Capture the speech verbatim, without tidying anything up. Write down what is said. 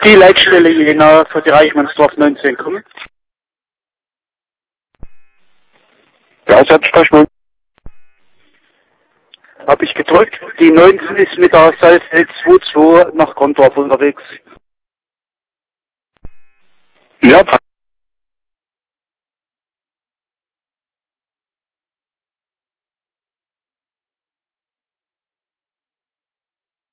Die Leitstelle Jena für die Reichmannsdorf neunzehn kommen. Ja, Selbstsprechung. Habe ich gedrückt. Die neunzehn ist mit der Saalfeld zwei zwei nach Gondorf unterwegs. Ja,